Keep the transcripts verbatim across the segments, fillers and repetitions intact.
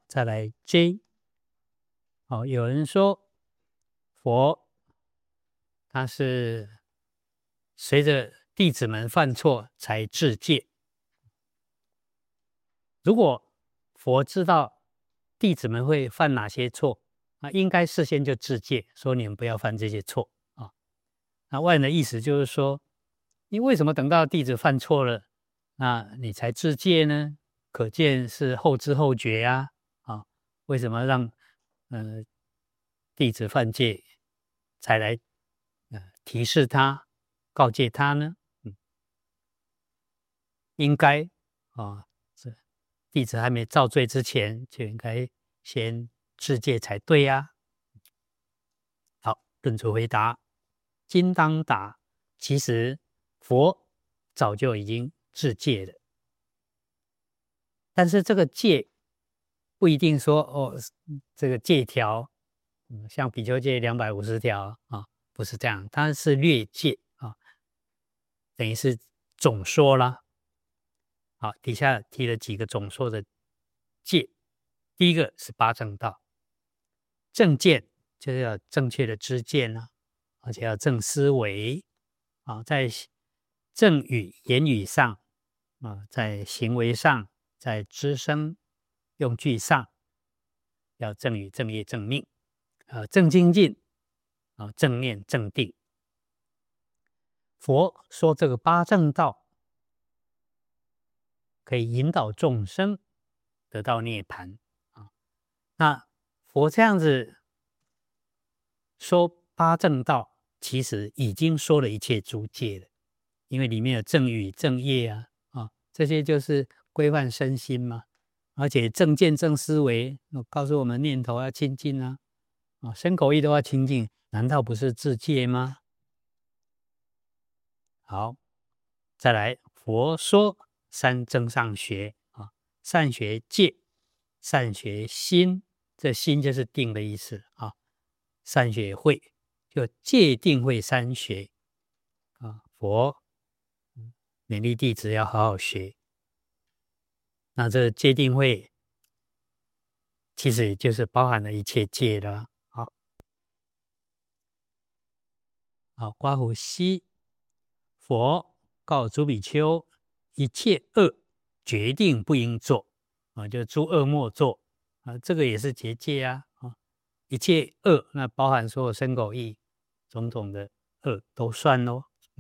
再来 J。哦，有人说佛他是随着弟子们犯错才致戒。如果佛知道弟子们会犯哪些错，那应该事先就致戒，说你们不要犯这些错啊。那外人的意思就是说，你为什么等到弟子犯错了，那你才致戒呢？可见是后知后觉呀、啊，啊，为什么让呃弟子犯戒才来呃提示他、告诫他呢？嗯，应该啊，这弟子还没造罪之前，就应该先致戒才对呀、啊。好，论主回答，今当答。其实佛早就已经致戒了，但是这个戒不一定说哦，这个戒条，嗯，像比丘戒两百五十条啊，不是这样，它是略戒啊，等于是总说啦。好，底下提了几个总说的戒，第一个是八正道，正见就是要正确的知见啊，而且要正思维啊，在正语言语上啊，在行为上，在知声用句上，要正语、正业、正命，呃，正精进啊，正念、正定。佛说这个八正道可以引导众生得到涅槃啊。那佛这样子说八正道，其实已经说了一切诸戒了，因为里面有正语、正业啊，啊，这些就是规范身心嘛。而且正见、正思维，告诉我们念头要清净啊，啊，身口意都要清净，难道不是自戒吗？好，再来，佛说三正上学啊，善学戒，善学心，这心就是定的意思啊，善学慧，就戒定慧三学啊，佛勉励弟子要好好学。那这戒定慧其实也就是包含了一切戒了。好，好，刮胡西，佛告诸比丘，一切恶决定不应做啊，就诸恶莫作啊，这个也是结戒啊啊，一切恶那包含所有身口意种种的恶都算咯。嗯，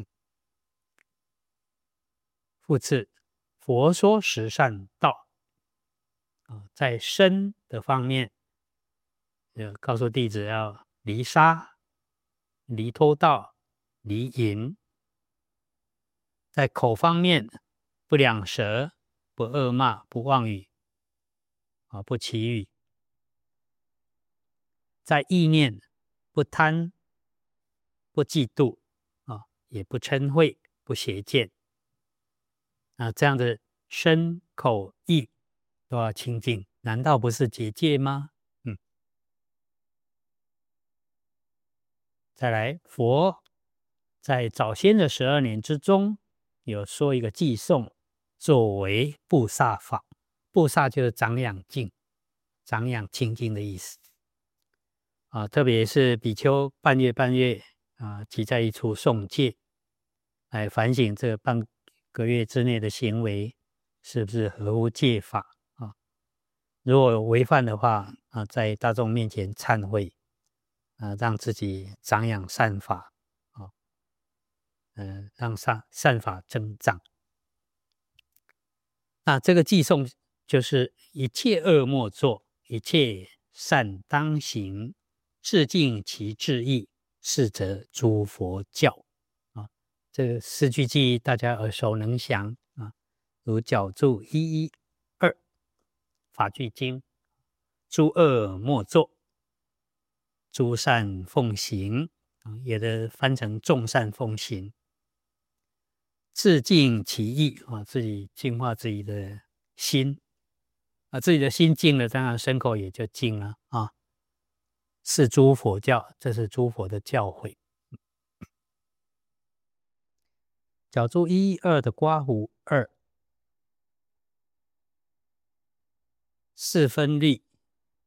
复次，佛说十善道啊，在身的方面，呃，告诉弟子要离杀、离偷盗、离淫；在口方面，不两舌、不恶骂、不妄语啊，不绮语；在意念，不贪、不嫉妒啊，也不嗔恚、不邪见啊，这样的身口意都要清净，难道不是结戒吗？嗯，再来，佛在早先的十二年之中，有说一个偈颂，作为布萨法。布萨就是长养净、长养清净的意思啊。特别是比丘半月半月啊，集在一处诵戒，来反省这半个月之内的行为是不是合乎戒法啊？如果有违犯的话啊，在大众面前忏悔啊，让自己长养善法啊，嗯、呃，让善善法增长。那这个偈颂就是一切恶莫作，一切善当行，致敬其志意，是则诸佛教啊。这个四句偈大家耳熟能详啊，如角注一一二法句经，诸恶莫作，诸善奉行啊，有的翻成众善奉行，致敬其意啊，自己净化自己的心啊，自己的心净了，当然身口也就净了啊。是诸佛教，这是诸佛的教诲。角注一二的刮胡二，四分律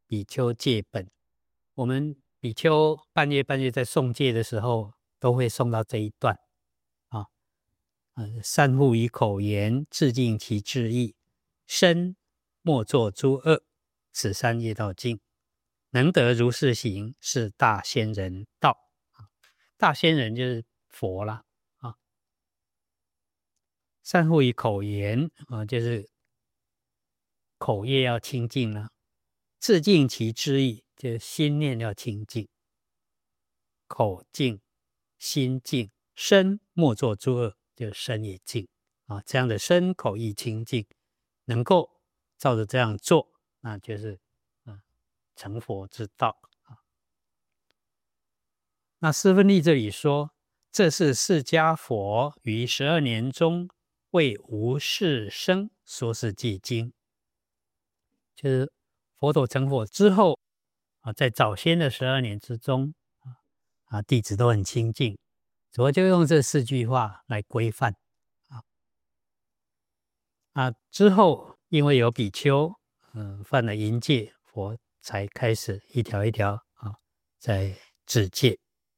比丘戒本。我们比丘半夜半夜在诵戒的时候，都会诵到这一段啊，呃，善护以口言，致敬其志意，身莫作诸恶，此三业道尽。能得如是行，是大仙人道。大仙人就是佛啦啊。善护以口言啊，就是口业要清净啦。致敬其志意，就是心念要清净。口净，心净，身莫作诸恶，就身也净啊。这样的身口意清净，能够照着这样做，那就是啊成佛之道啊。那释分利这里说，这是释迦佛于十二年中为无事生说是寂经，就是佛陀成佛之后啊，在早先的十二年之中啊，弟子都很清净，主要就用这四句话来规范啊。啊，之后因为有比丘嗯犯了淫戒，佛才开始一条一条啊在制戒。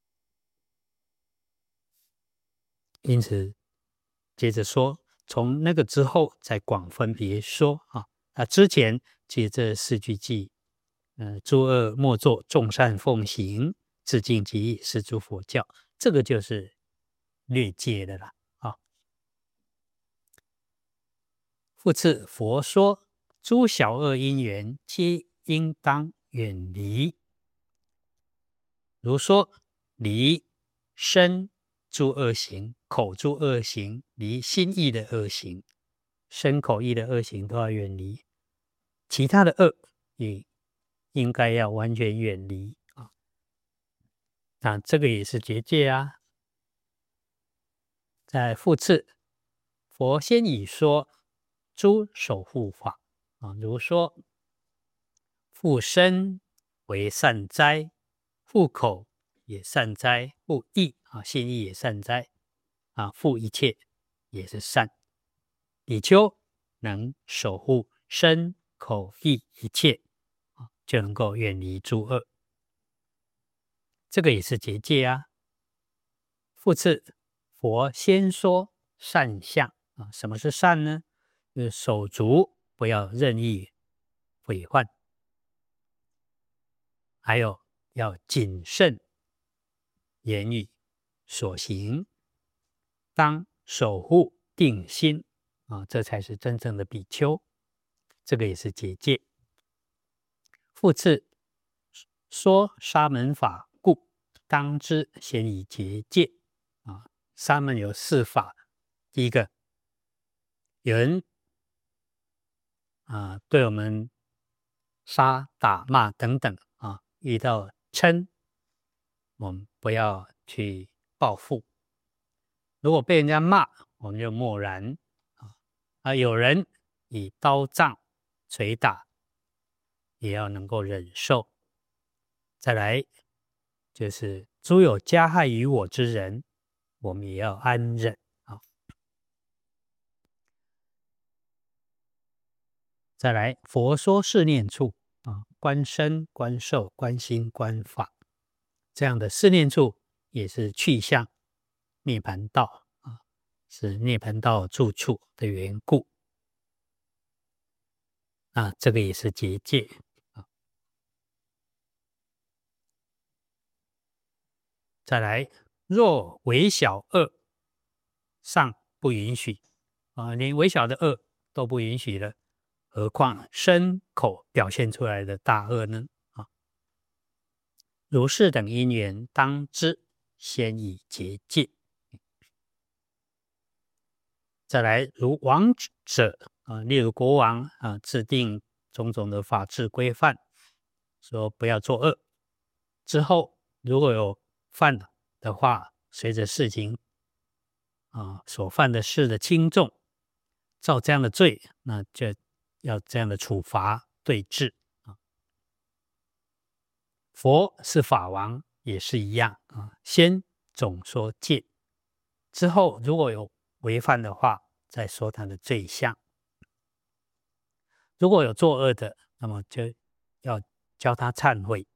因此接着说，从那个之后再广分别说啊。那之前借这四句偈，呃，诸恶莫作，众善奉行，致敬其意，是诸佛教。这个就是略戒的啦啊。复次，佛说诸小恶因缘，皆应当远离。如说离身诸恶行，口诸恶行，离心意的恶行，身口意的恶行都要远离，其他的恶也应该要完全远离啊。那这个也是结戒啊。在复次，佛先已说诸守护法啊，如说护身为善哉，护口也善哉，护意啊，心意也善哉啊，护一切也是善。比丘能守护身口意一切啊，就能够远离诸恶。这个也是结戒啊。复次，佛先说善相啊，什么是善呢？就是手足不要任意毁患，还有要谨慎言语所行，当守护定心啊，这才是真正的比丘。这个也是结戒。复次，说沙门法故，当知先以结戒啊。沙门有四法，第一个，有人啊对我们杀打骂等等啊，遇到嗔，我们不要去报复。如果被人家骂，我们就默然啊。啊，有人以刀杖捶打，也要能够忍受。再来就是诸有加害于我之人，我们也要安忍啊。再来，佛说四念处啊，观身、观受、观心、观法，这样的四念处也是去向涅槃道啊，是涅槃道住处的缘故啊，这个也是结戒啊。再来，若微小恶尚不允许啊，连微小的恶都不允许了，何况身口表现出来的大恶呢？啊，如是等因缘，当知先以结戒。再来，如王者啊，例如国王啊，制定种种的法制规范，说不要作恶。之后如果有犯的话，随着事情啊所犯的事的轻重，照这样的罪，那就要这样的处罚对治啊。佛是法王，也是一样啊。先总说戒，之后如果有违犯的话，再说他的罪相。如果有作恶的，那么就要教他忏悔。